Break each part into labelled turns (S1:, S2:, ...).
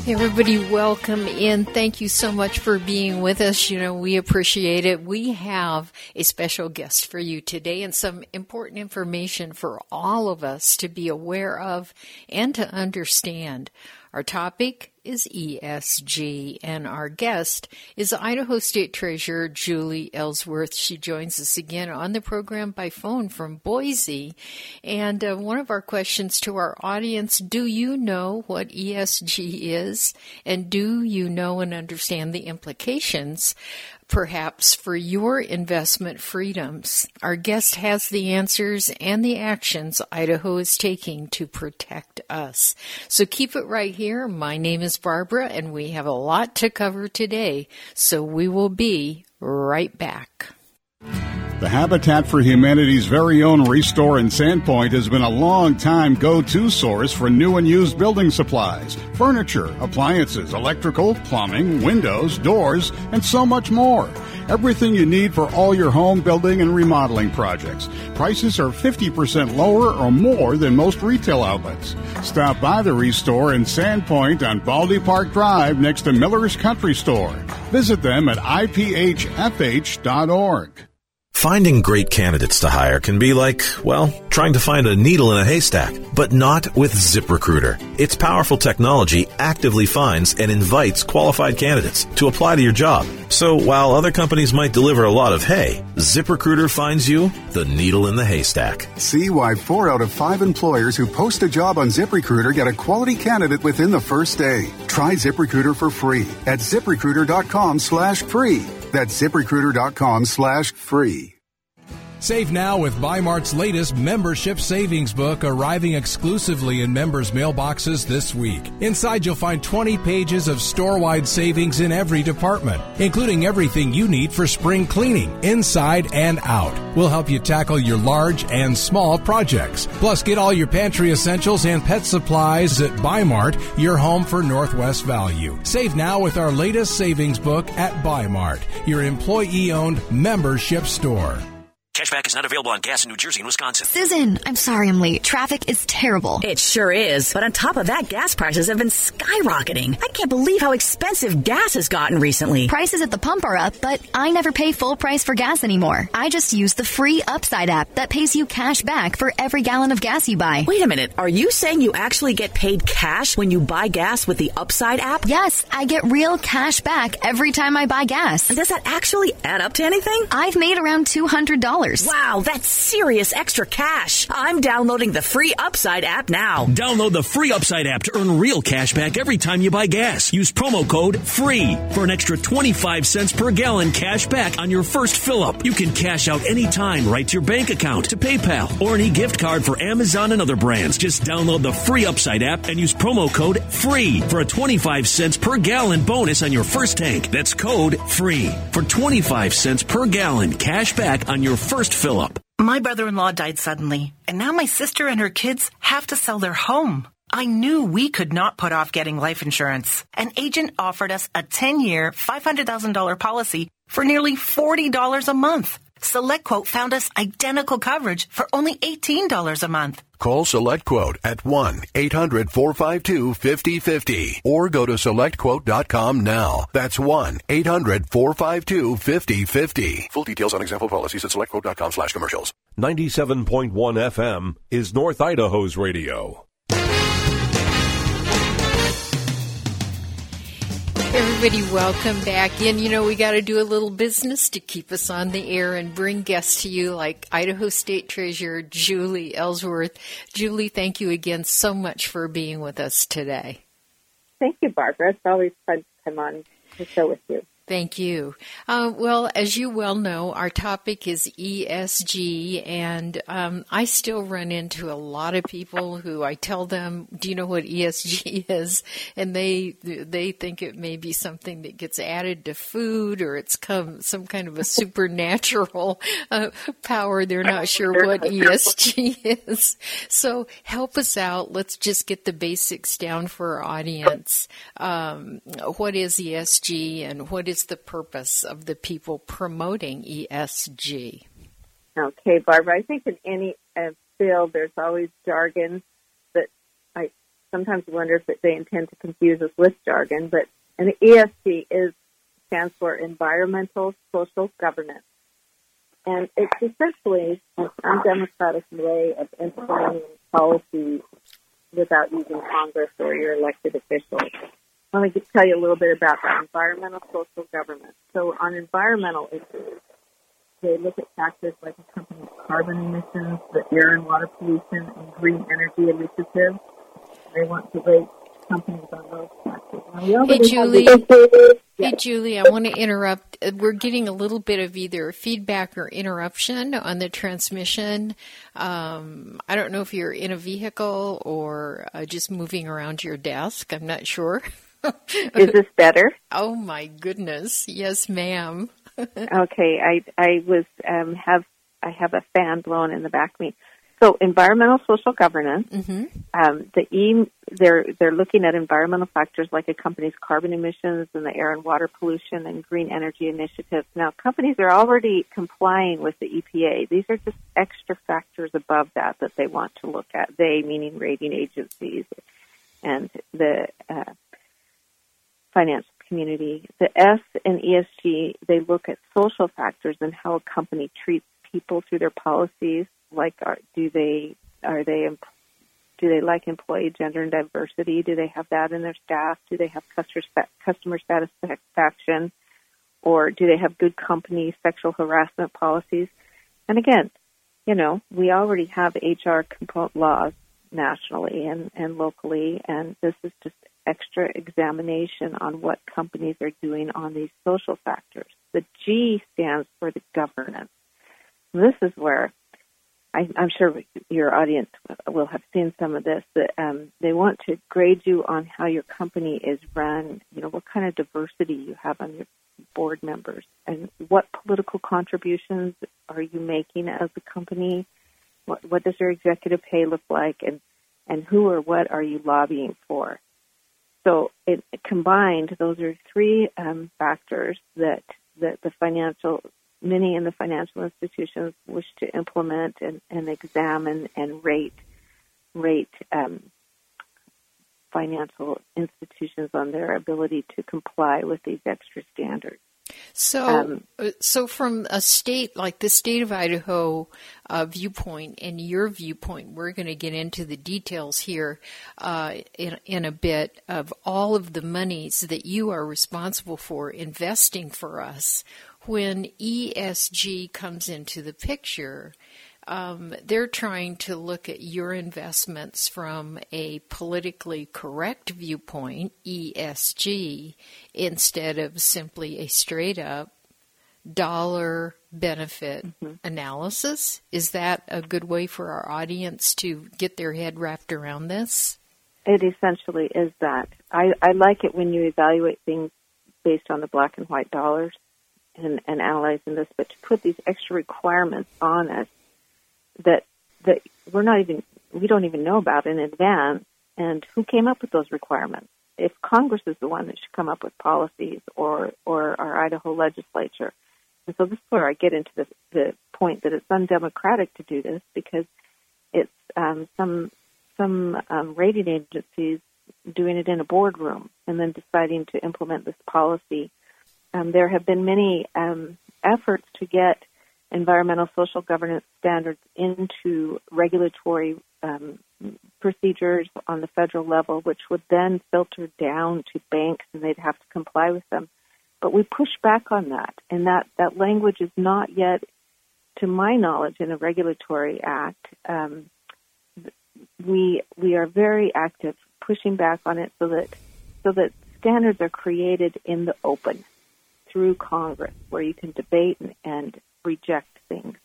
S1: Everybody, welcome in. Thank you so much for being with us. We appreciate it. We have a special guest for you today and some important information for all of us to be aware of and to understand. Our topic is ESG, and our guest is Idaho State Treasurer Julie Ellsworth. She joins us again on the program by phone from Boise. And one of our questions to our audience, do you know what ESG is? And do you know and understand the implications, perhaps, for your investment freedoms? Our guest has the answers and the actions Idaho is taking to protect us. So keep it right here. My name is Barbara, and we have a lot to cover today, so we will be right back.
S2: The Habitat for Humanity's very own Restore in Sandpoint has been a long-time go-to source for new and used building supplies, furniture, appliances, electrical, plumbing, windows, doors, and so much more. Everything you need for all your home building and remodeling projects. Prices are 50% lower or more than most retail outlets. Stop by the Restore in Sandpoint on Baldy Park Drive next to Miller's Country Store. Visit them at iphfh.org.
S3: Finding great candidates to hire can be like, well, trying to find a needle in a haystack, but not with ZipRecruiter. Its powerful technology actively finds and invites qualified candidates to apply to your job. So while other companies might deliver a lot of hay, ZipRecruiter finds you the needle in the haystack.
S4: See why 4 out of 5 employers who post a job on ZipRecruiter get a quality candidate within the first day. Try ZipRecruiter for free at ZipRecruiter.com/free. That's ZipRecruiter.com/free.
S5: Save now with Bi-Mart's latest membership savings book, arriving exclusively in members' mailboxes this week. Inside, you'll find 20 pages of store-wide savings in every department, including everything you need for spring cleaning, inside and out. We'll help you tackle your large and small projects. Plus, get all your pantry essentials and pet supplies at Bi-Mart, your home for Northwest value. Save now with our latest savings book at Bi-Mart, your employee-owned membership store.
S6: Cashback is not available on gas in New Jersey and Wisconsin.
S7: Susan, I'm sorry I'm late. Traffic is terrible.
S8: It sure is. But on top of that, gas prices have been skyrocketing. I can't believe how expensive gas has gotten recently.
S7: Prices at the pump are up, but I never pay full price for gas anymore. I just use the free Upside app that pays you cash back for every gallon of gas you buy.
S8: Wait a minute. Are you saying you actually get paid cash when you buy gas with the Upside app?
S7: Yes, I get real cash back every time I buy gas.
S8: And does that actually add up to anything?
S7: I've made around $200.
S8: Wow, that's serious extra cash. I'm downloading the free Upside app now.
S6: Download the free Upside app to earn real cash back every time you buy gas. Use promo code FREE for an extra 25 cents per gallon cash back on your first fill-up. You can cash out anytime right to your bank account, to PayPal, or any gift card for Amazon and other brands. Just download the free Upside app and use promo code FREE for a 25 cents per gallon bonus on your first tank. That's code FREE for 25 cents per gallon cash back on your first fill-up.
S9: My brother-in-law died suddenly, and now my sister and her kids have to sell their home. I knew we could not put off getting life insurance. An agent offered us a 10-year, $500,000 policy for nearly $40 a month. SelectQuote found us identical coverage for only $18 a month.
S10: Call SelectQuote at 1-800-452-5050 or go to SelectQuote.com now. That's 1-800-452-5050. Full details on example policies at SelectQuote.com/commercials.
S11: 97.1 FM is North Idaho's radio.
S1: Everybody, welcome back in. We got to do a little business to keep us on the air and bring guests to you like Idaho State Treasurer Julie Ellsworth. Julie, thank you again so much for being with us today.
S12: Thank you, Barbara. It's always fun to come on the show with you.
S1: Thank you. Well, as you well know, our topic is ESG, and I still run into a lot of people who I tell them, do you know what ESG is? And they think it may be something that gets added to food, or it's some kind of a supernatural power. They're not sure what ESG is. So help us out. Let's just get the basics down for our audience. What is ESG, and what is the purpose of the people promoting ESG?
S12: Okay, Barbara, I think in any field there's always jargon that sometimes wonder if they intend to confuse us with jargon, but and the ESG stands for Environmental Social Governance. And it's essentially an undemocratic way of implementing policy without using Congress or your elected officials. Let me just tell you a little bit about that environmental social governance. So on environmental issues, they look at factors like a company's carbon emissions, the air and water pollution, and green energy initiatives. They want to rate companies on those factors.
S1: Hey, Julie, I want to interrupt. We're getting a little bit of either feedback or interruption on the transmission. I don't know if you're in a vehicle or just moving around your desk. I'm not sure.
S12: Is this better?
S1: Oh, my goodness. Yes, ma'am.
S12: Okay, I have a fan blowing in the back of me. So environmental social governance, they're looking at environmental factors like a company's carbon emissions and the air and water pollution and green energy initiatives. Now, companies are already complying with the EPA. These are just extra factors above that they want to look at. They, meaning rating agencies and the financial community. The S in ESG, they look at social factors and how a company treats people through their policies. Like, do they like employee gender and diversity? Do they have that in their staff? Do they have customer satisfaction? Or do they have good company sexual harassment policies? And again, we already have HR laws nationally and locally, and this is just extra examination on what companies are doing on these social factors. The G stands for the governance. This is where I'm sure your audience will have seen some of this, that they want to grade you on how your company is run, what kind of diversity you have on your board members, and what political contributions are you making as a company, what does your executive pay look like, and who or what are you lobbying for. So combined, those are three factors that many in the financial institutions wish to implement and examine and rate financial institutions on their ability to comply with these extra standards.
S1: So from a state like the state of Idaho viewpoint and your viewpoint, we're going to get into the details here in a bit of all of the monies that you are responsible for investing for us. When ESG comes into the picture, they're trying to look at your investments from a politically correct viewpoint, ESG, instead of simply a straight-up dollar benefit analysis. Is that a good way for our audience to get their head wrapped around this?
S12: It essentially is that. I like it when you evaluate things based on the black and white dollars and analyzing this, but to put these extra requirements on us that we don't even know about in advance, and who came up with those requirements. If Congress is the one that should come up with policies or our Idaho legislature. And so this is where I get into the point that it's undemocratic to do this, because it's some rating agencies doing it in a boardroom and then deciding to implement this policy. There have been many efforts to get environmental social governance standards into regulatory procedures on the federal level, which would then filter down to banks and they'd have to comply with them. But we push back on that, and that language is not yet, to my knowledge, in a regulatory act. We are very active pushing back on it so that standards are created in the open through Congress, where you can debate and reject things.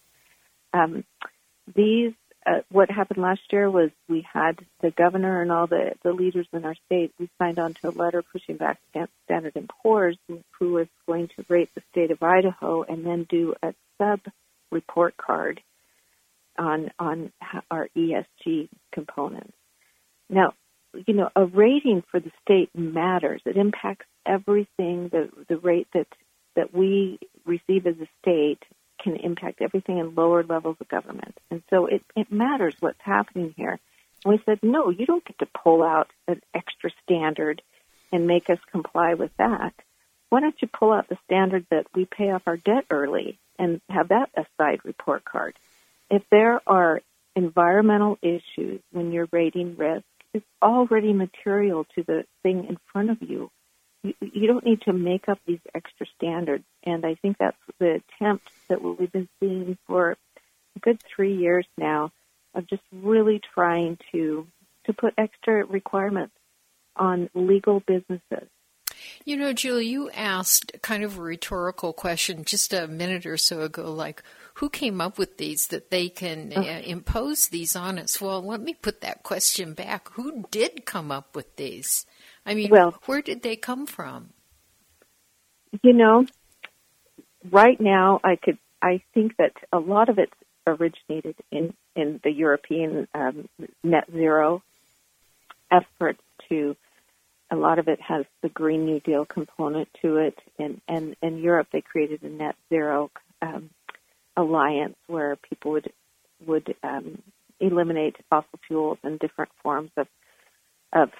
S12: What happened last year was we had the governor and all the leaders in our state, we signed on to a letter pushing back against Standard & Poor's, who was going to rate the state of Idaho and then do a sub-report card on our ESG components. Now, a rating for the state matters. It impacts everything. The rate that we receive as a state can impact everything in lower levels of government. And so it matters what's happening here. We said, no, you don't get to pull out an extra standard and make us comply with that. Why don't you pull out the standard that we pay off our debt early and have that a side report card? If there are environmental issues when you're rating risk, it's already material to the thing in front of you. You don't need to make up these extra standards. And I think that's the attempt that we've been seeing for a good 3 years now of just really trying to put extra requirements on legal businesses.
S1: You know, Julie, you asked kind of a rhetorical question just a minute or so ago, like, who came up with these that they can impose these on us? Well, let me put that question back. Who did come up with these? I mean, where did they come from?
S12: You know, right now, I think that a lot of it originated in the European net zero efforts to. A lot of it has the Green New Deal component to it. And in Europe, they created a net zero alliance where people would eliminate fossil fuels and different forms of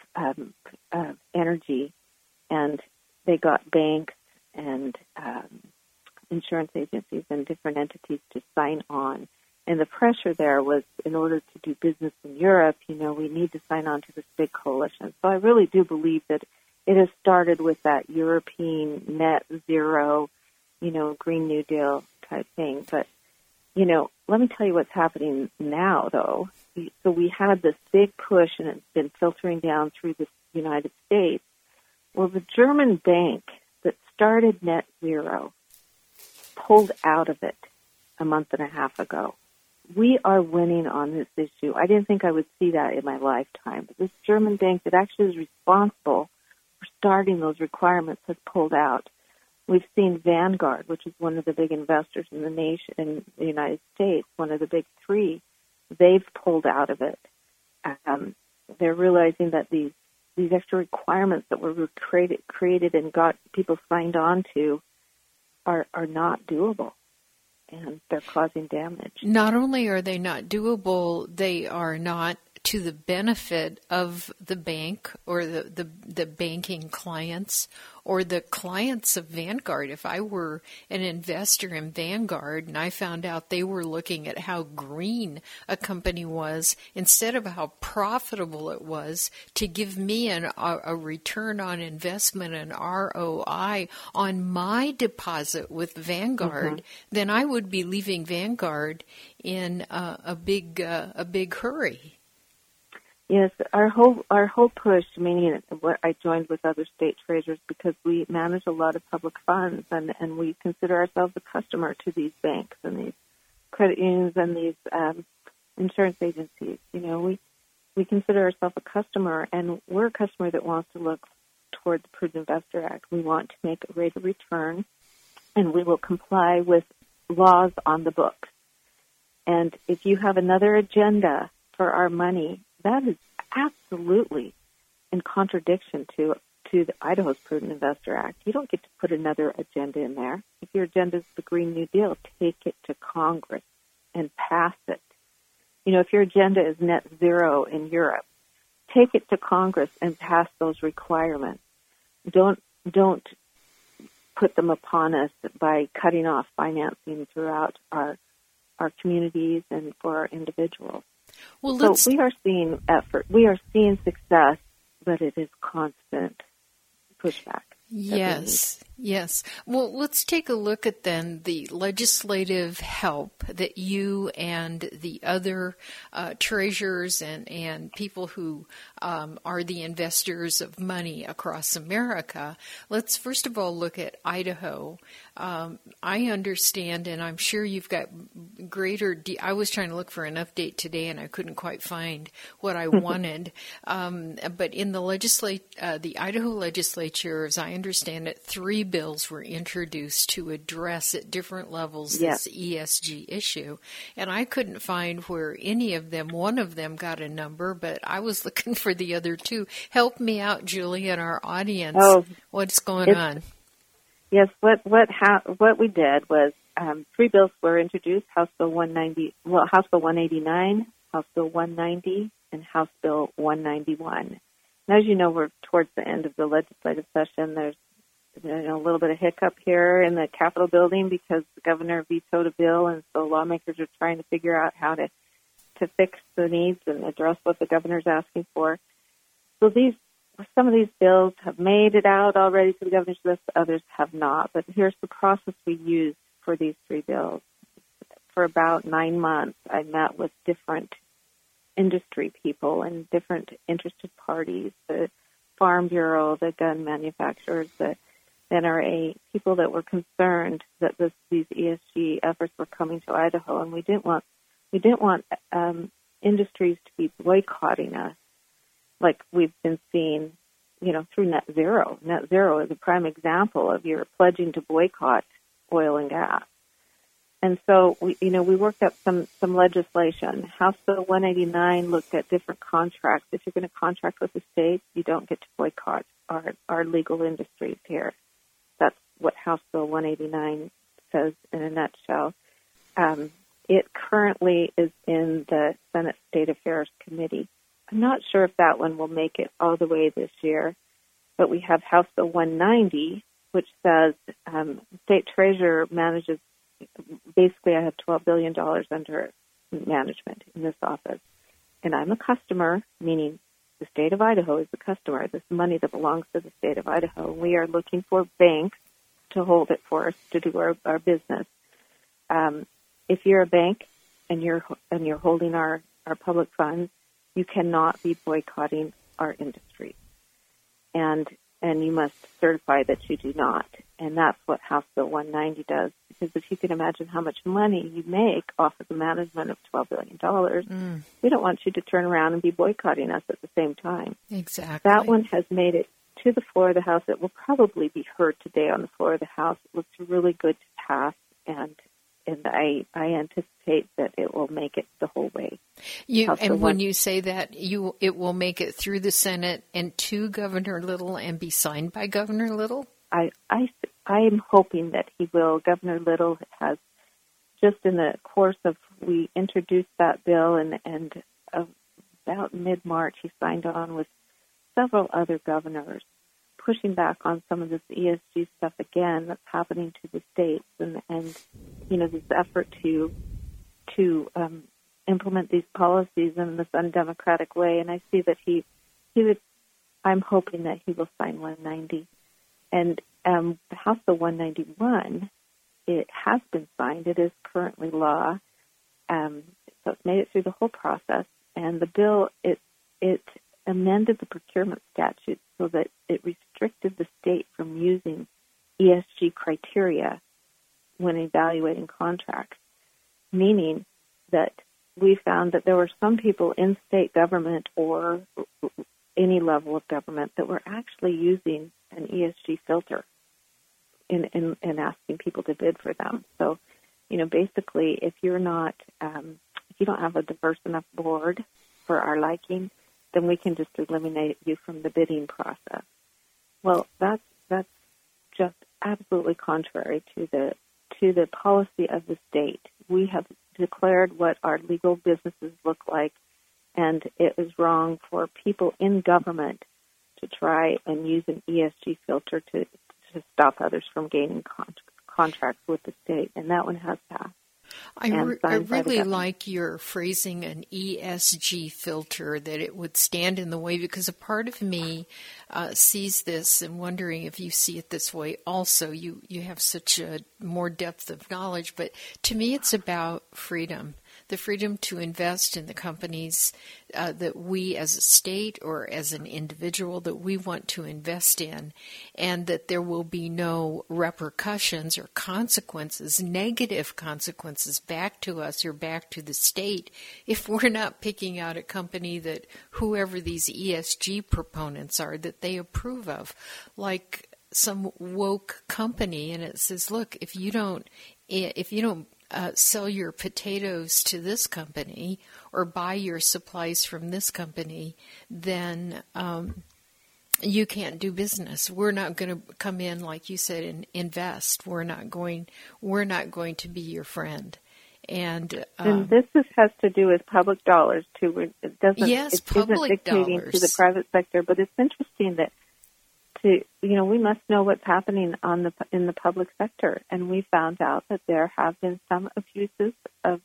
S12: energy. And they got banks and insurance agencies and different entities to sign on. And the pressure there was, in order to do business in Europe, you know, we need to sign on to this big coalition. So I really do believe that it has started with that European net zero, you know, Green New Deal type thing. But, you know, let me tell you what's happening now, though. So we had this big push, and it's been filtering down through the United States. Well, the German bank that started net zero pulled out of it a month and a half ago. We are winning on this issue. I didn't think I would see that in my lifetime. But this German bank that actually is responsible for starting those requirements has pulled out. We've seen Vanguard, which is one of the big investors in the nation, in the United States, one of the big three. They've pulled out of it. They're realizing that these extra requirements that were created and got people signed on to are not doable. And they're causing damage.
S1: Not only are they not doable, they are not to the benefit of the bank or the banking clients or the clients of Vanguard. If I were an investor in Vanguard and I found out they were looking at how green a company was instead of how profitable it was to give me a return on investment, an ROI on my deposit with Vanguard, then I would be leaving Vanguard in a big hurry.
S12: Yes, our whole push, meaning what I joined with other state treasurers because we manage a lot of public funds and we consider ourselves a customer to these banks and these credit unions and these insurance agencies. You know, we consider ourselves a customer, and we're a customer that wants to look toward the Prudent Investor Act. We want to make a rate of return, and we will comply with laws on the books. And if you have another agenda for our money, that is absolutely in contradiction to the Idaho's Prudent Investor Act. You don't get to put another agenda in there. If your agenda is the Green New Deal, take it to Congress and pass it. You know, if your agenda is net zero in Europe, take it to Congress and pass those requirements. Don't put them upon us by cutting off financing throughout our communities and for our individuals. Well, so we are seeing effort. We are seeing success, but it is constant pushback.
S1: Yes, yes. Well, let's take a look at then the legislative help that you and the other treasurers and people who are the investors of money across America. Let's first of all look at Idaho. I understand, and I'm sure you've got greater. I was trying to look for an update today, and I couldn't quite find what I wanted. But in the Idaho legislature, as I understand it, 3 bills were introduced to address at different levels this ESG issue, and I couldn't find where any of them. One of them got a number, but I was looking for the other 2. Help me out, Julie, and our audience. What's going on?
S12: Yes, what we did was 3 bills were introduced: House Bill 189, House Bill 190, and House Bill 191. And as you know, we're towards the end of the legislative session. There's a little bit of hiccup here in the Capitol building because the governor vetoed a bill, and so lawmakers are trying to figure out how to fix the needs and address what the governor's asking for. So some of these bills have made it out already to the governor's list, others have not. But here's the process we used for these 3 bills. For about 9 months, I met with different industry people and different interested parties, the Farm Bureau, the gun manufacturers, the NRA, people that were concerned that these ESG efforts were coming to Idaho, and we didn't want industries to be boycotting us like we've been seeing, through net zero. Net zero is a prime example of you're pledging to boycott oil and gas. And so we worked up some legislation. House Bill 189 looked at different contracts. If you're going to contract with the states, you don't get to boycott our legal industries here. That's what House Bill 189 says in a nutshell. It currently is in the Senate State Affairs Committee. I'm not sure if that one will make it all the way this year, but we have House Bill 190, which says state treasurer manages. Basically, I have $12 billion under management in this office, and I'm a customer, meaning the state of Idaho is the customer. This money that belongs to the state of Idaho. We are looking for banks to hold it for us to do our business. If you're a bank and you're holding our public funds, you cannot be boycotting our industry, and you must certify that you do not. And that's what House Bill 190 does. Because if you can imagine how much money you make off of the management of $12 billion, we don't want you to turn around and be boycotting us at the same time.
S1: Exactly.
S12: That one has made it to the floor of the House. It will probably be heard today on the floor of the House. It looks really good to pass, and I anticipate that it will make it the whole way.
S1: When you say that, it will make it through the Senate and to Governor Little and be signed by Governor Little?
S12: I am hoping that he will. Governor Little has, just in the course of, we introduced that bill, and about mid-March he signed on with several other governors, pushing back on some of this ESG stuff again that's happening to the states, and this effort to implement these policies in this undemocratic way. And I see that he would. I'm hoping that he will sign 190. And the House Bill 191, it has been signed. It is currently law. So it's made it through the whole process. And the bill, it amended the procurement statute so that it restricted the state from using ESG criteria when evaluating contracts, meaning that we found that there were some people in state government or any level of government that were actually using an ESG filter in asking people to bid for them. So, basically, if you don't have a diverse enough board for our liking, then we can just eliminate you from the bidding process. Well, that's just absolutely contrary to the policy of the state. We have declared what our legal businesses look like, and it is wrong for people in government to try and use an ESG filter to stop others from gaining contracts with the state, and that one has passed.
S1: I really like your phrasing, an ESG filter, that it would stand in the way, because a part of me sees this and wondering if you see it this way also. You have such a more depth of knowledge, but to me it's about freedom. The freedom to invest in the companies that we as a state or as an individual that we want to invest in, and that there will be no repercussions or consequences, negative consequences back to us or back to the state if we're not picking out a company that whoever these ESG proponents are that they approve of, like some woke company, and it says, look, if you don't sell your potatoes to this company or buy your supplies from this company, then you can't do business. We're not going to come in, like you said, and invest. We're not going to be your friend. And
S12: this has to do with public dollars too. It doesn't.
S1: Yes,
S12: it
S1: public
S12: isn't dictating
S1: dollars
S12: to the private sector. But it's interesting that we must know what's happening in the public sector, and we found out that there have been some abuses of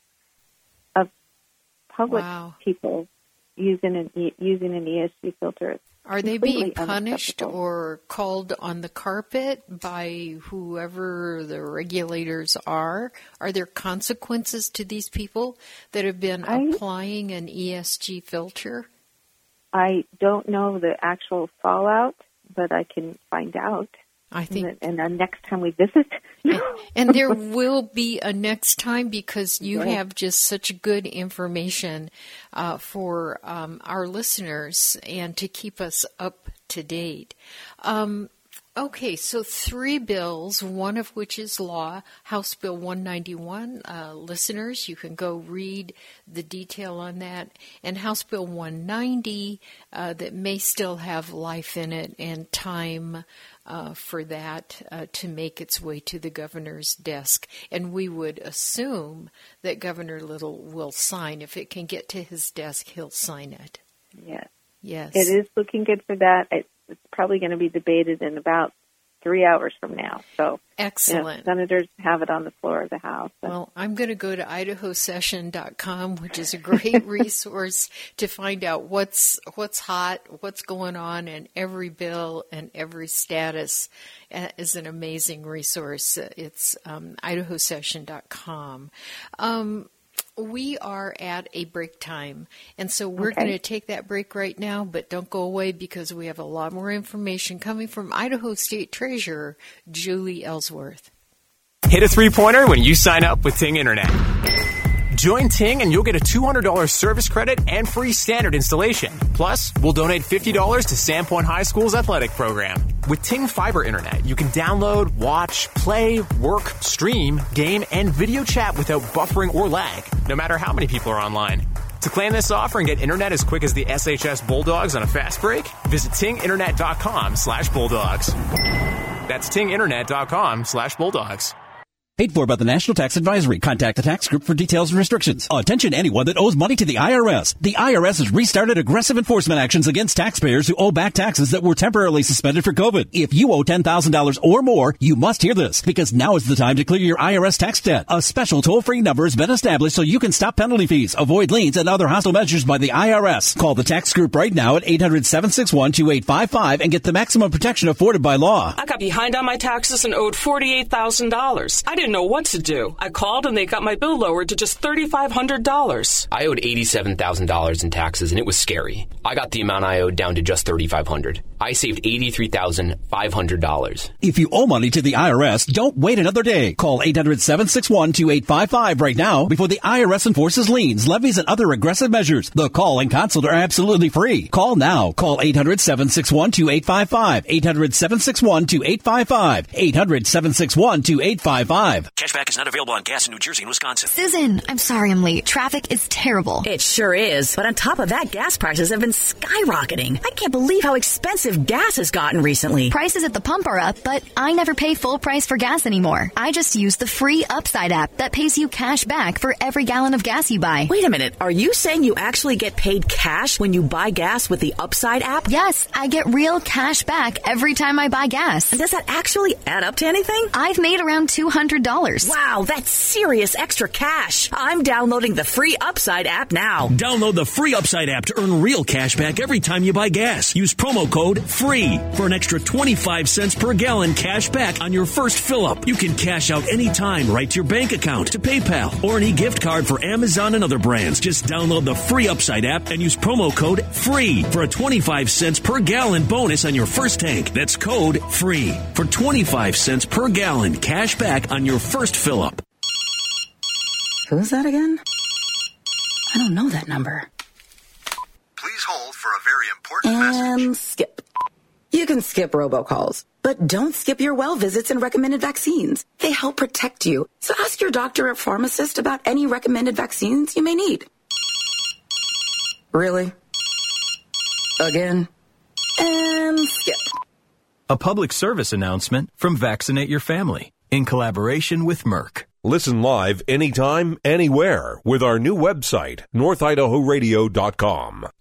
S12: public people using an ESG filter.
S1: Are they being punished or called on the carpet by whoever the regulators are? Are there consequences to these people that have been applying an ESG filter? I
S12: don't know the actual fallout, but I can find out.
S1: I think,
S12: and the next time we visit,
S1: and there will be a next time because you have just such good information for our listeners and to keep us up to date. Okay, so 3 bills, one of which is law, House Bill 191. Listeners, you can go read the detail on that. And House Bill 190 that may still have life in it and time for that to make its way to the governor's desk. And we would assume that Governor Little will sign. If it can get to his desk, he'll sign it. Yes.
S12: It is looking good for that. It's probably going to be debated in about 3 hours from now. So
S1: excellent.
S12: Senators have it on the floor of the House.
S1: Well, I'm going to go to IdahoSession.com, which is a great resource to find out what's hot, what's going on, and every bill and every status is an amazing resource. It's IdahoSession.com. We are at a break time, and so we're going to take that break right now, but don't go away because we have a lot more information coming from Idaho State Treasurer Julie Ellsworth.
S13: Hit a three-pointer when you sign up with Ting Internet. Join Ting and you'll get a $200 service credit and free standard installation. Plus, we'll donate $50 to Sandpoint High School's athletic program. With Ting Fiber Internet, you can download, watch, play, work, stream, game, and video chat without buffering or lag, no matter how many people are online. To claim this offer and get internet as quick as the SHS Bulldogs on a fast break, visit tinginternet.com/bulldogs. That's tinginternet.com/bulldogs.
S14: Paid for by the National Tax Advisory. Contact the tax group for details and restrictions. Attention anyone that owes money to the IRS. The IRS has restarted aggressive enforcement actions against taxpayers who owe back taxes that were temporarily suspended for COVID. If you owe $10,000 or more, you must hear this, because now is the time to clear your IRS tax debt. A special toll-free number has been established so you can stop penalty fees, avoid liens, and other hostile measures by the IRS. Call the tax group right now at 800-761-2855 and get the maximum protection afforded by law.
S15: I got behind on my taxes and owed $48,000. I didn't know what to do. I called and they got my bill lowered to just $3,500.
S16: I owed $87,000 in taxes and it was scary. I got the amount I owed down to just $3,500. I saved $83,500.
S14: If you owe money to the IRS, don't wait another day. Call 800-761-2855 right now before the IRS enforces liens, levies, and other aggressive measures. The call and consult are absolutely free. Call now. Call 800-761-2855. 800-761-2855. 800-761-2855.
S6: Cashback is not available on gas in New Jersey and Wisconsin.
S7: Susan, I'm sorry I'm late. Traffic is terrible.
S8: It sure is. But on top of that, gas prices have been skyrocketing. I can't believe how expensive gas has gotten recently.
S7: Prices at the pump are up, but I never pay full price for gas anymore. I just use the free Upside app that pays you cash back for every gallon of gas you buy.
S8: Wait a minute. Are you saying you actually get paid cash when you buy gas with the Upside app?
S7: Yes, I get real cash back every time I buy gas.
S8: And does that actually add up to anything?
S7: I've made around $200.
S8: Wow, that's serious extra cash. I'm downloading the free Upside app now.
S6: Download the free Upside app to earn real cash back every time you buy gas. Use promo code FREE for an extra 25 cents per gallon cash back on your first fill-up. You can cash out anytime right to your bank account, to PayPal, or any gift card for Amazon and other brands. Just download the free Upside app and use promo code FREE for a 25 cents per gallon bonus on your first tank. That's code FREE for 25 cents per gallon cash back on your first fill-up.
S8: Who's that again? I don't know that number.
S17: Please hold for a very important message.
S8: And skip. You can skip robocalls, but don't skip your well visits and recommended vaccines. They help protect you. So ask your doctor or pharmacist about any recommended vaccines you may need. Really? Again? And skip.
S18: A public service announcement from Vaccinate Your Family in collaboration with Merck.
S11: Listen live anytime, anywhere with our new website, northidahoradio.com.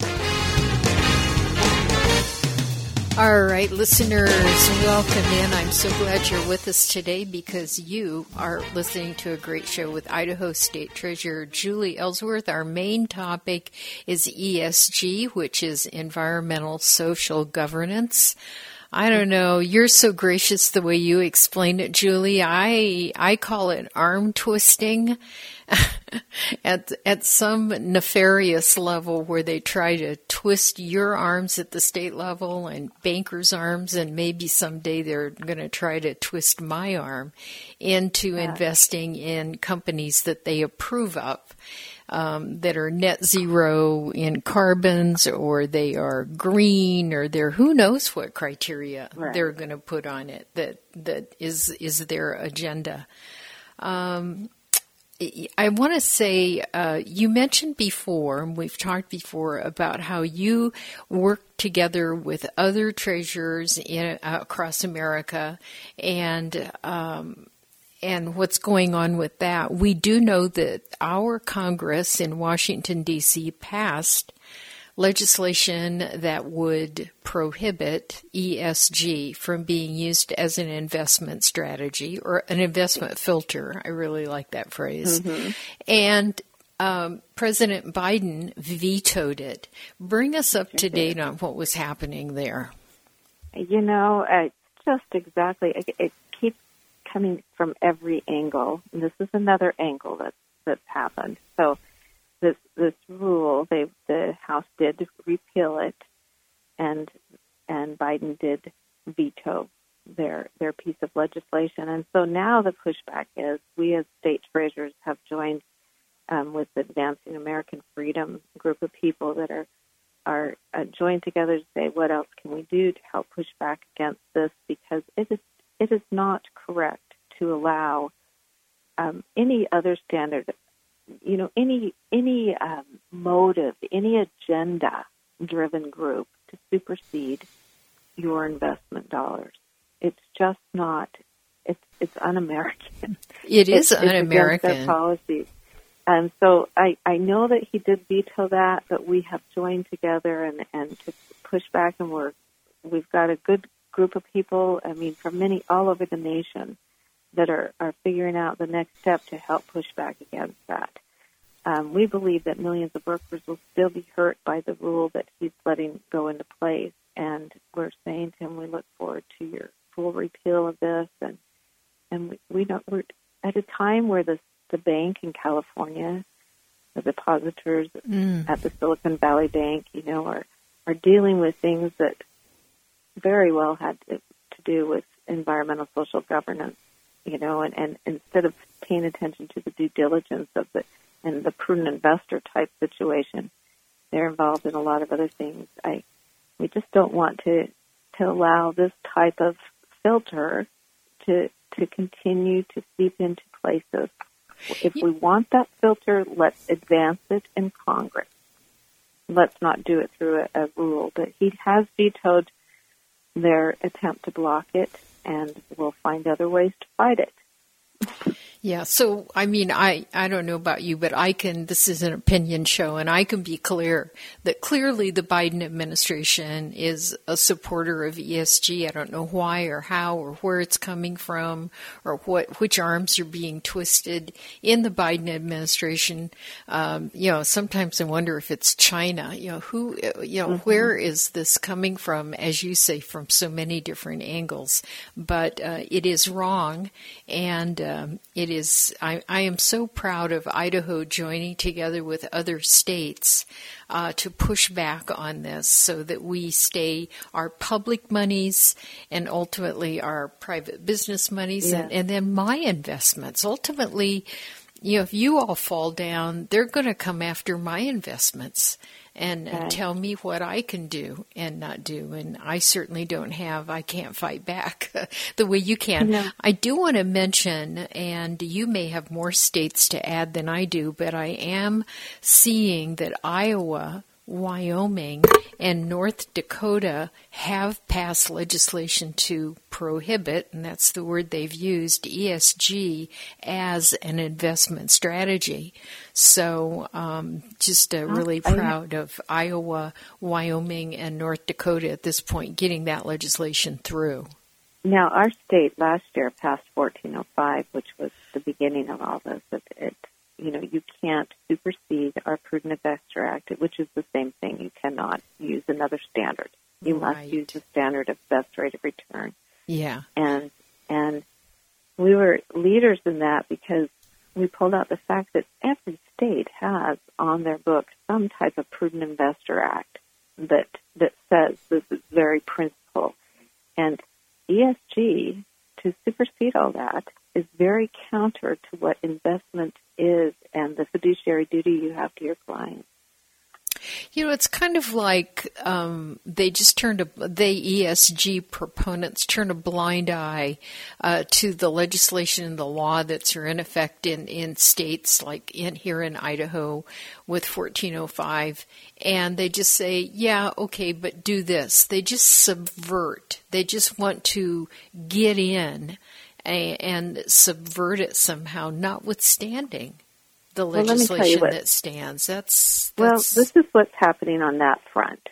S1: All right, listeners, welcome in. I'm so glad you're with us today because you are listening to a great show with Idaho State Treasurer Julie Ellsworth. Our main topic is ESG, which is environmental social governance. I don't know. You're so gracious the way you explain it, Julie. I call it arm twisting at some nefarious level where they try to twist your arms at the state level and bankers' arms, and maybe someday they're going to try to twist my arm into investing in companies that they approve of. That are net zero in carbons, or they are green, or they're who knows what criteria they're going to put on it that is their agenda. I want to say, you mentioned before, and we've talked before about how you work together with other treasurers across America, and what's going on with that. We do know that our Congress in Washington, D.C. passed legislation that would prohibit ESG from being used as an investment strategy or an investment filter. I really like that phrase. Mm-hmm. And President Biden vetoed it. Bring us up to date on what was happening there.
S12: It's just exactly, it keeps coming from every angle. And this is another angle that's happened. So this rule, the House did repeal it, and Biden did veto their piece of legislation. And so now the pushback is we as state treasurers have joined with the Advancing American Freedom group of people that are joined together to say, what else can we do to help push back against this? Because it is not correct to allow any other standard, any motive, any agenda-driven group to supersede your investment dollars. It's just not. It's un-American.
S1: It is un-American.
S12: It's against their policies. And so I know that he did veto that, but we have joined together and to push back, and we've got a good group of people, from all over the nation that are figuring out the next step to help push back against that. We believe that millions of workers will still be hurt by the rule that he's letting go into place, and we're saying to him, we look forward to your full repeal of this, and we're at a time where the bank in California, the depositors at the Silicon Valley Bank, are dealing with things that very well had to do with environmental social governance, and instead of paying attention to the due diligence of and the prudent investor type situation, they're involved in a lot of other things. We just don't want to allow this type of filter to continue to seep into places. If we want that filter, let's advance it in Congress. Let's not do it through a rule. But he has vetoed their attempt to block it, and we'll find other ways to fight it.
S1: Yeah, so, I don't know about you, but this is an opinion show, and I can be clear that clearly the Biden administration is a supporter of ESG. I don't know why or how or where it's coming from or which arms are being twisted in the Biden administration. Sometimes I wonder if it's China. Where is this coming from, as you say, from so many different angles? But it is wrong, and it is. I am so proud of Idaho joining together with other states to push back on this so that we stay our public monies and ultimately our private business monies and then my investments. Ultimately, if you all fall down, they're going to come after my investments and tell me what I can do and not do. And I certainly I can't fight back the way you can. No. I do want to mention, and you may have more states to add than I do, but I am seeing that Iowa Wyoming, and North Dakota have passed legislation to prohibit, and that's the word they've used, ESG as an investment strategy. So just really proud of Iowa, Wyoming, and North Dakota at this point getting that legislation through.
S12: Now, our state last year passed 1405, which was the beginning of all this. You can't supersede our Prudent Investor Act, which is the same thing. You cannot use another standard. You must use the standard of best rate of return.
S1: Yeah.
S12: And we were leaders in that because we pulled out the fact that every state has on their books some type of Prudent Investor Act that says this is very principle. And ESG, to supersede all that, is very counter to what investment is and the fiduciary duty you have to your clients.
S1: It's kind of like ESG proponents turn a blind eye to the legislation and the law that's in effect in states like here in Idaho with 1405, and they just say, yeah, okay, but do this. They just subvert. They just want to get in and subvert it somehow, notwithstanding the legislation that stands. That's
S12: well, this is what's happening on that front.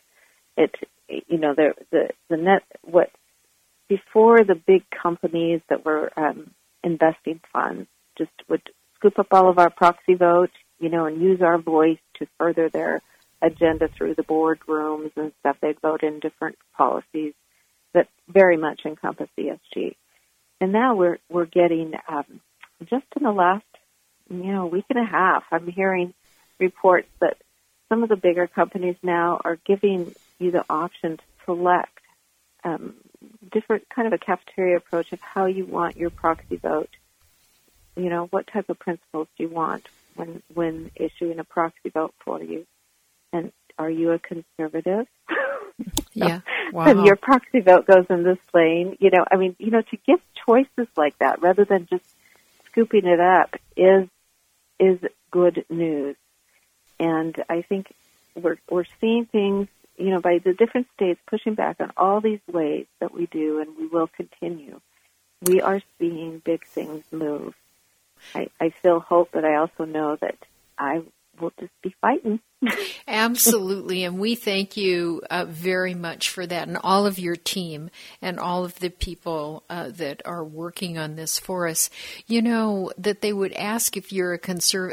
S12: Before the big companies that were investing funds just would scoop up all of our proxy vote, and use our voice to further their agenda through the boardrooms and stuff. They'd vote in different policies that very much encompass ESG. And now we're getting just in the last week and a half, I'm hearing reports that some of the bigger companies now are giving you the option to select different kind of a cafeteria approach of how you want your proxy vote. What type of principles do you want when issuing a proxy vote for you? And are you a conservative?
S1: Yeah. Wow.
S12: And your proxy vote goes in this lane. To give choices like that rather than just scooping it up is good news. And I think we're seeing things, by the different states pushing back on all these ways that we do, and we will continue. We are seeing big things move. I feel hope, but I also know that I will just be fighting.
S1: Absolutely, and we thank you very much for that, and all of your team and all of the people that are working on this for us. That they would ask if you're a conservative.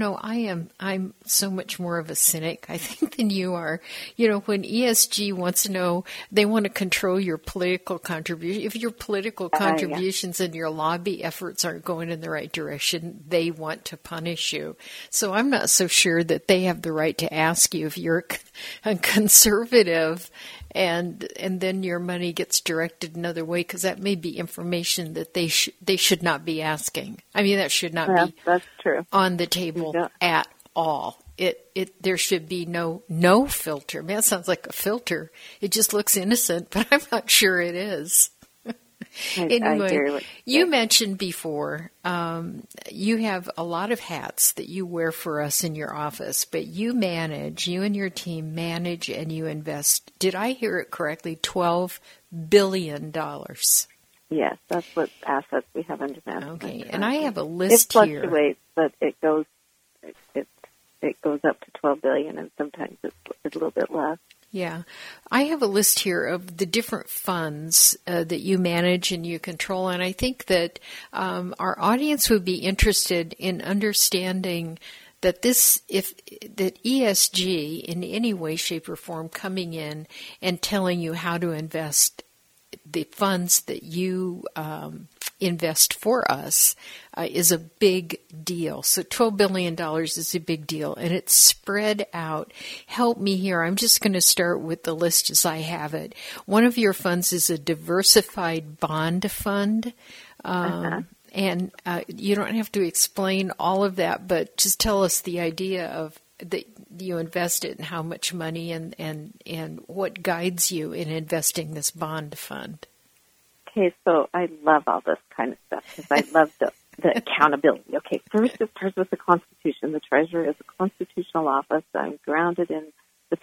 S1: I'm so much more of a cynic, I think, than you are. When ESG wants to know, they want to control your political contribution. If your political contributions and your lobby efforts aren't going in the right direction, they want to punish you. So I'm not so sure that they have the right to ask you if you're a conservative and then your money gets directed another way, because that may be information that they should not be asking. I mean, that should not be
S12: that's true.
S1: On the table at all. There should be no filter. Man, that sounds like a filter. It just looks innocent, but I'm not sure it is. Anyway, you mentioned before you have a lot of hats that you wear for us in your office, but you and your team manage and you invest. Did I hear it correctly? $12 billion.
S12: Yes, that's what assets we have under management.
S1: Okay, and I have a list here.
S12: It fluctuates, but it goes up to $12 billion, and sometimes it's a little bit less.
S1: Yeah. I have a list here of the different funds that you manage and you control, and I think that our audience would be interested in understanding that that ESG in any way, shape, or form coming in and telling you how to invest the funds that you invest for us is a big deal. So $12 billion is a big deal, and it's spread out. Help me here. I'm just going to start with the list as I have it. One of your funds is a diversified bond fund. And you don't have to explain all of that, but just tell us the idea of that you invest it and how much money and what guides you in investing this bond fund.
S12: Okay, so I love all this kind of stuff because I love the accountability. Okay, first it starts with the Constitution. The Treasurer is a constitutional office. I'm grounded in the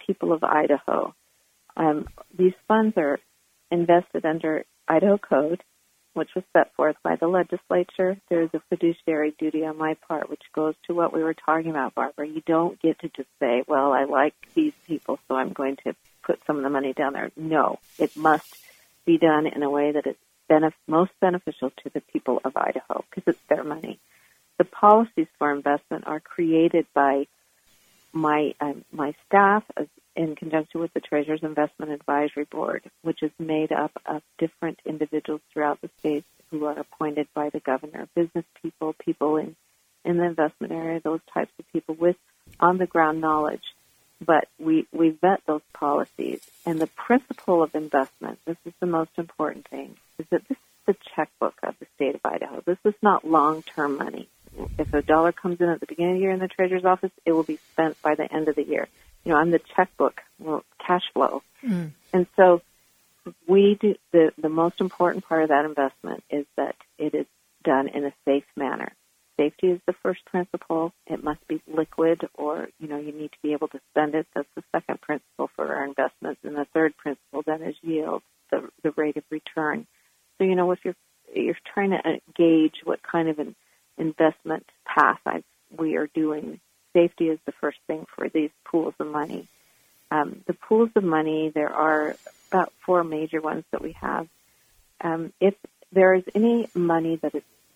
S12: people of Idaho. These funds are invested under Idaho Code, which was set forth by the legislature. There is a fiduciary duty on my part, which goes to what we were talking about, Barbara. You don't get to just say, well, I like these people, so I'm going to put some of the money down there. No, it must be done in a way that is most beneficial to the people of Idaho, because it's their money. The policies for investment are created by my staff in conjunction with the Treasurer's Investment Advisory Board, which is made up of different individuals throughout the state who are appointed by the governor, business people, people in the investment area, those types of people with on-the-ground knowledge. But we vet those policies. And the principle of investment, this is the most important thing, is that this is the checkbook of the state of Idaho. This is not long-term money. If a dollar comes in at the beginning of the year in the Treasurer's office, it will be spent by the end of the year. I'm the checkbook, cash flow. And so we do the most important part of that investment is that it is done in a safe manner. Safety is the first principle. It must be liquid, or, you need to be able to spend it. That's the second principle for our investments. And the third principle then is yield, the rate of return. So, if you're trying to gauge what kind of an investment path we are doing, safety is the first thing for these pools of money. The pools of money, there are about 4 major ones that we have. If there is any money that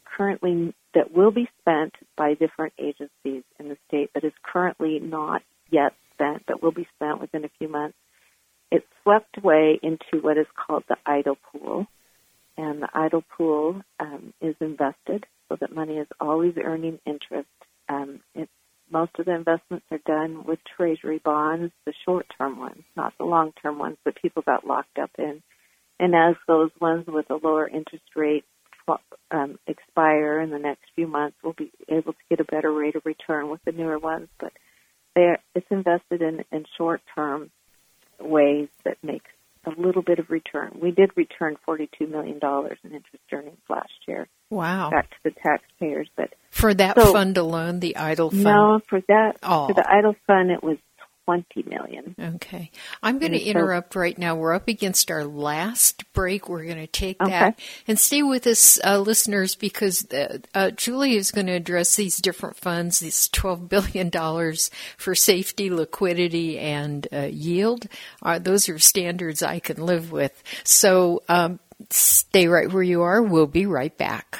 S12: will be spent by different agencies in the state that is currently not yet spent, but will be spent within a few months, it's swept away into what is called the idle pool. And the idle pool is invested so that money is always earning interest. Most of the investments are done with Treasury bonds, the short-term ones, not the long-term ones that people got locked up in. And as those ones with a lower interest rate expire in the next few months, we'll be able to get a better rate of return with the newer ones. But it's invested in short-term ways that make a little bit of return. We did return $42 million in interest earnings last year.
S1: Wow.
S12: Back to the taxpayers. But
S1: for that fund alone, the idle fund?
S12: No, for the idle fund, it was $20 million.
S1: Okay. I'm going to interrupt right now. We're up against our last break. We're going to take that. And stay with us, listeners, because Julie is going to address these different funds, these $12 billion for safety, liquidity, and yield. Those are standards I can live with. So stay right where you are. We'll be right back.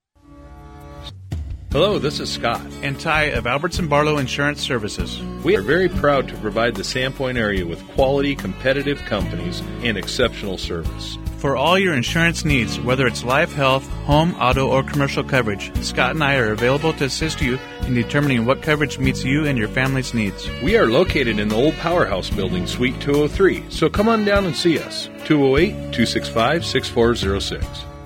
S18: Hello, this is Scott and Ty of Albertson Barlow Insurance Services. We are very proud to provide the Sandpoint area with quality, competitive companies and exceptional service. For all your insurance needs, whether it's life, health, home, auto, or commercial coverage, Scott and I are available to assist you in determining what coverage meets you and your family's needs. We are located in the old Powerhouse Building, Suite 203, so come on down and see us. 208-265-6406.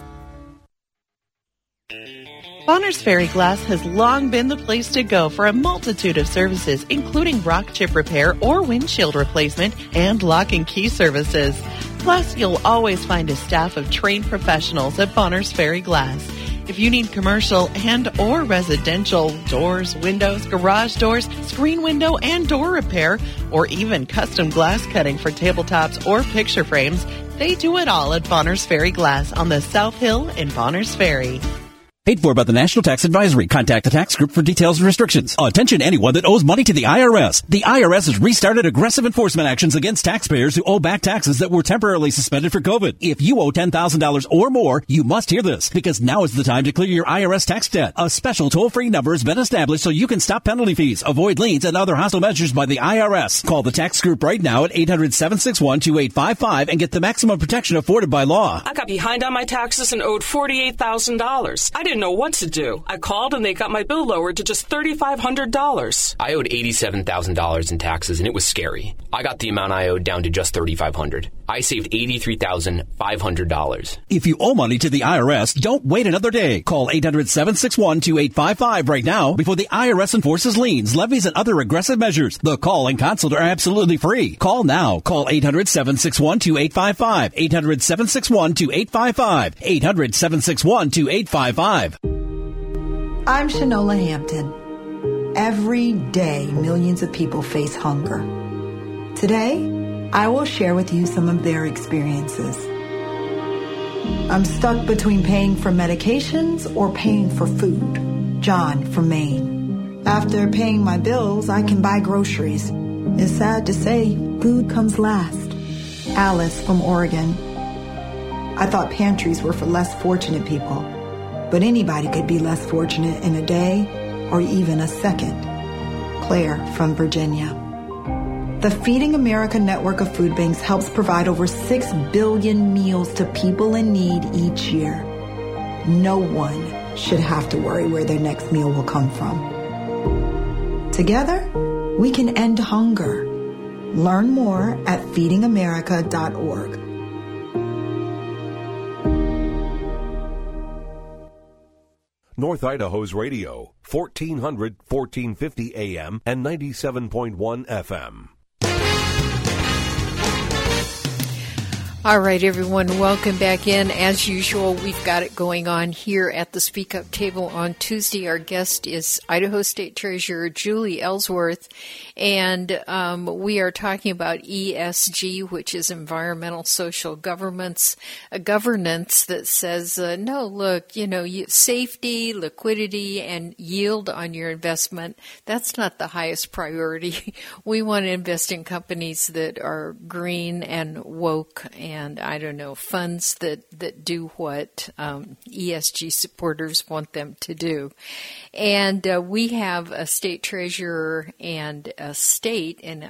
S19: Bonners Ferry Glass has long been the place to go for a multitude of services, including rock chip repair or windshield replacement and lock and key services. Plus, you'll always find a staff of trained professionals at Bonners Ferry Glass. If you need commercial and or residential doors, windows, garage doors, screen window and door repair, or even custom glass cutting for tabletops or picture frames, they do it all at Bonners Ferry Glass on the South Hill in Bonners Ferry.
S14: Paid for by the National Tax Advisory. Contact the tax group for details and restrictions. Attention anyone that owes money to the IRS. The IRS has restarted aggressive enforcement actions against taxpayers who owe back taxes that were temporarily suspended for COVID. If you owe $10,000 or more, you must hear this, because now is the time to clear your IRS tax debt. A special toll-free number has been established so you can stop penalty fees, avoid liens, and other hostile measures by the IRS. Call the tax group right now at 800-761-2855 and get the maximum protection afforded by law.
S15: I got behind on my taxes and owed $48,000. I didn't know what to do. I called and they got my bill lowered to just $3,500.
S16: I owed $87,000 in taxes and it was scary. I got the amount I owed down to just $3,500. I saved $83,500.
S14: If you owe money to the IRS, don't wait another day. Call 800-761-2855 right now before the IRS enforces liens, levies, and other aggressive measures. The call and consult are absolutely free. Call now. Call 800-761-2855. 800-761-2855. 800-761-2855.
S20: I'm Shanola Hampton. Every day, millions of people face hunger. Today, I will share with you some of their experiences. I'm stuck between paying for medications or paying for food. John from Maine. After paying my bills, I can buy groceries. It's sad to say, food comes last. Alice from Oregon. I thought pantries were for less fortunate people, but anybody could be less fortunate in a day or even a second. Claire from Virginia. The Feeding America network of food banks helps provide over 6 billion meals to people in need each year. No one should have to worry where their next meal will come from. Together, we can end hunger. Learn more at feedingamerica.org.
S11: North Idaho's radio, 1400, 1450 AM and 97.1 FM.
S1: All right, everyone, welcome back in. As usual, we've got it going on here at the Speak Up table on Tuesday. Our guest is Idaho State Treasurer Julie Ellsworth, and we are talking about ESG, which is Environmental Social Governance, a governance that says, no, look, safety, liquidity, and yield on your investment, that's not the highest priority. We want to invest in companies that are green and woke and funds that do what ESG supporters want them to do. And we have a state treasurer and a state, and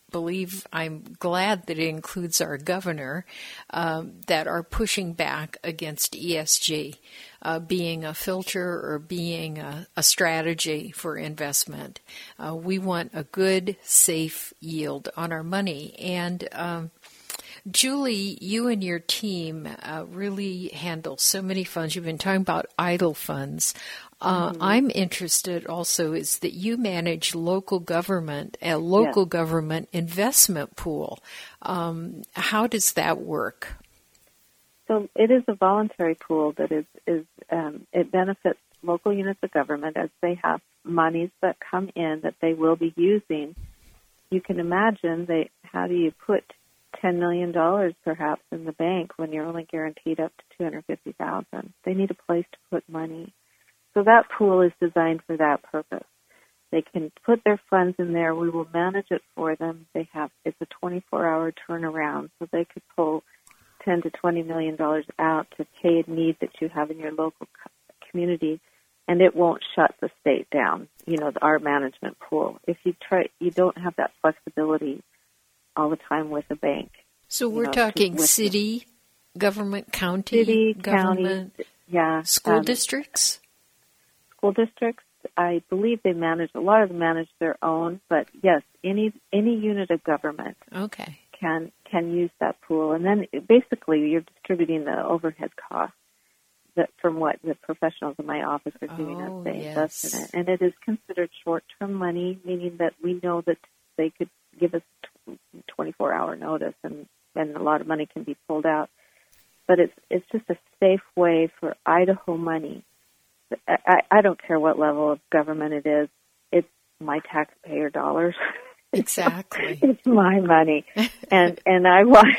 S1: I'm glad that it includes our governor, that are pushing back against ESG, being a filter or being a strategy for investment. We want a good, safe yield on our money. And Julie, you and your team really handle so many funds. You've been talking about idle funds. I'm interested also is that you manage local government, a local government investment pool. How does that work?
S12: So it is a voluntary pool that it benefits local units of government as they have monies that come in that they will be using. You can imagine how do you put $10 million perhaps in the bank when you're only guaranteed up to $250,000. They need a place to put money. So that pool is designed for that purpose. They can put their funds in there. We will manage it for them. It's a 24-hour turnaround, so they could pull $10 to $20 million out to pay a need that you have in your local community, and it won't shut the state down, our management pool. If you don't have that flexibility all the time with a bank.
S1: So we're talking city government, county government,
S12: county,
S1: school districts?
S12: School districts, I believe a lot of them manage their own, but yes, any unit of government can use that pool. And then basically you're distributing the overhead costs from what the professionals in my office are doing as they invest in it. And it is considered short-term money, meaning that we know that they could give us 24-hour notice, and a lot of money can be pulled out. But it's just a safe way for Idaho money. I don't care what level of government it is. It's my taxpayer dollars.
S1: Exactly.
S12: It's my money, and I want.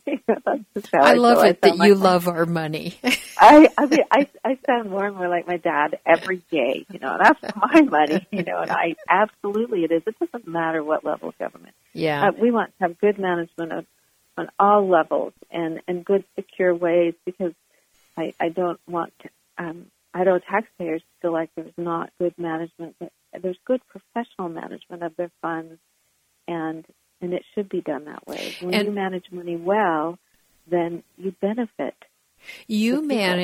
S12: I
S1: love it that you love our money.
S12: I sound more and more like my dad every day. That's my money. And absolutely it is. It doesn't matter what level of government.
S1: Yeah.
S12: We want to have good management on all levels and good secure ways, because I don't want Idaho taxpayers to feel like there's not good management. But there's good professional management of their funds, and it should be done that way. When you manage money well, then you benefit.
S1: You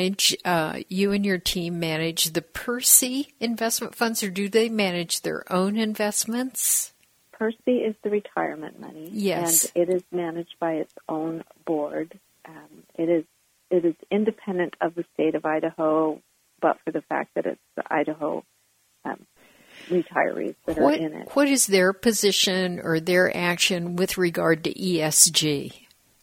S1: and your team manage the Percy investment funds, or do they manage their own investments?
S12: Percy is the retirement money.
S1: Yes.
S12: And it is managed by its own board. It is independent of the state of Idaho, but for the fact that it's the Idaho retirees that are in it.
S1: What is their position or their action with regard to ESG?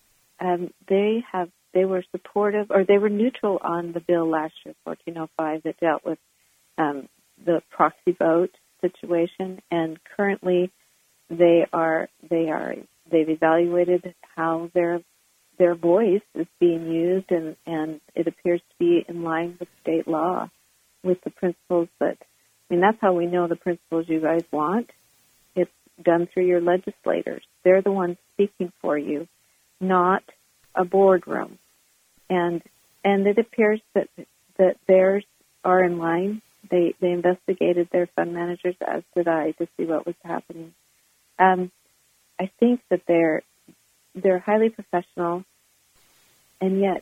S12: They were supportive, or they were neutral on the bill last year, 1405, that dealt with the proxy vote situation. And currently, they've evaluated how their voice is being used, and it appears to be in line with state law, with the principles that's how we know the principles you guys want. It's done through your legislators. They're the ones speaking for you, not a boardroom. And it appears that theirs are in line. They investigated their fund managers, as did I, to see what was happening. I think that they're highly professional, and yet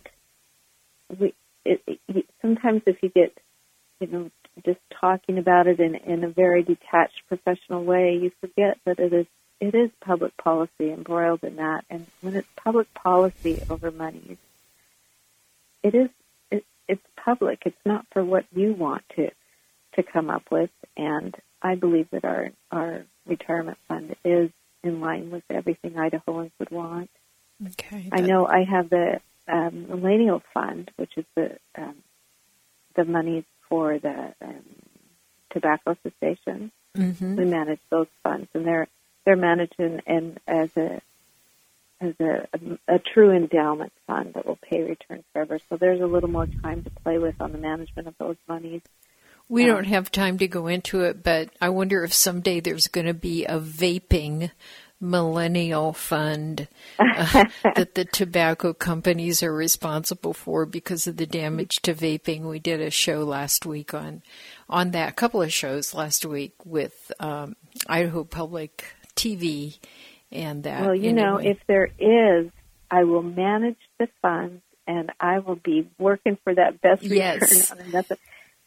S12: sometimes if you get just talking about it in a very detached, professional way, you forget that it is public policy embroiled in that. And when it's public policy over money, it's public. It's not for what you want to come up with. And I believe that our retirement fund is in line with everything Idahoans would want.
S1: Okay.
S12: I know I have the Millennial Fund, which is the money for the tobacco cessation.
S1: Mm-hmm.
S12: We manage those funds, and they're managed as a true endowment fund that will pay returns forever. So there's a little more time to play with on the management of those monies.
S1: We don't have time to go into it, but I wonder if someday there's going to be a vaping millennial fund that the tobacco companies are responsible for because of the damage to vaping. We did a show last week on that, a couple of shows last week with Idaho Public TV and that.
S12: Well, if there is, I will manage the funds and I will be working for that best return on investment.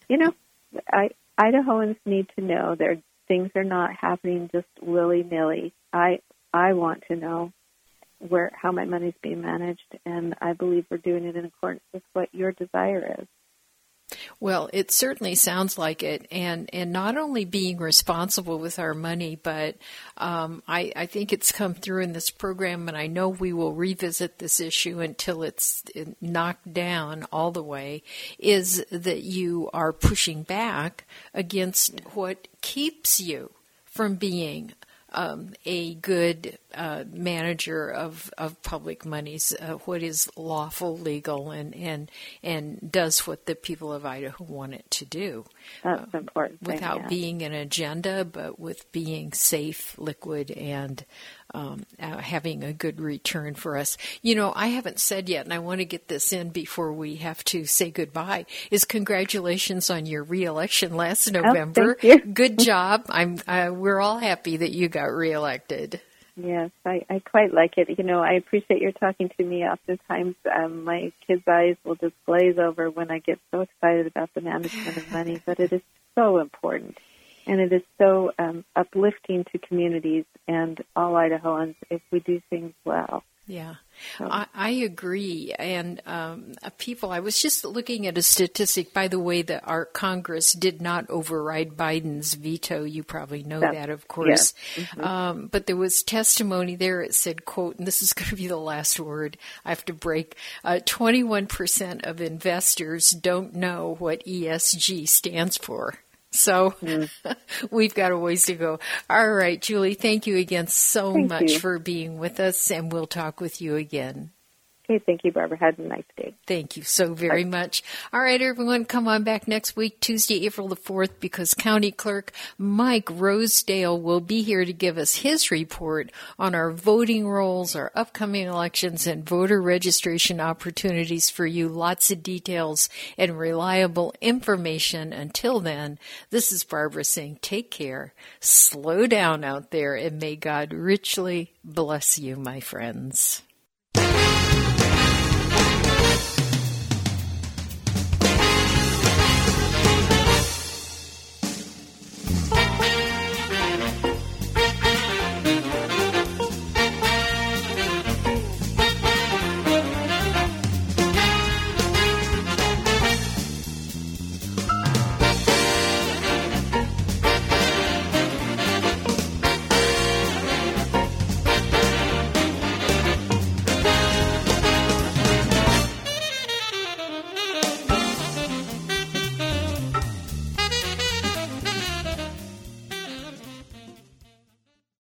S12: Idahoans need to know things are not happening just willy-nilly. I want to know how my money's being managed, and I believe we're doing it in accordance with what your desire is.
S1: Well, it certainly sounds like it, and not only being responsible with our money, but I think it's come through in this program, and I know we will revisit this issue until it's knocked down all the way, is that you are pushing back against what keeps you from being a good manager of public monies, what is lawful, legal, and does what the people of Idaho want it to do.
S12: That's important.
S1: Without being an agenda, but with being safe, liquid, and having a good return for us. I haven't said yet, and I want to get this in before we have to say goodbye, is congratulations on your re-election last November.
S12: Thank you.
S1: Good job. We're all happy that you got re-elected.
S12: Yes, I quite like it. I appreciate your talking to me. Oftentimes, my kids' eyes will just glaze over when I get so excited about the management of money, but it is so important. And it is so uplifting to communities and all Idahoans if we do things well.
S1: Yeah, I agree. And I was just looking at a statistic, by the way, that our Congress did not override Biden's veto. You probably know that, of course. Yes. Mm-hmm. But there was testimony there. It said, quote, and this is going to be the last word I have to break, 21% of investors don't know what ESG stands for. So we've got a ways to go. All right, Julie, thank you again so much for being with us, and we'll talk with you again.
S12: Okay, thank you, Barbara. Have a nice day.
S1: Thank you so very much. All right, everyone, come on back next week, Tuesday, April the 4th, because County Clerk Mike Rosedale will be here to give us his report on our voting rolls, our upcoming elections, and voter registration opportunities for you. Lots of details and reliable information. Until then, this is Barbara saying take care, slow down out there, and may God richly bless you, my friends.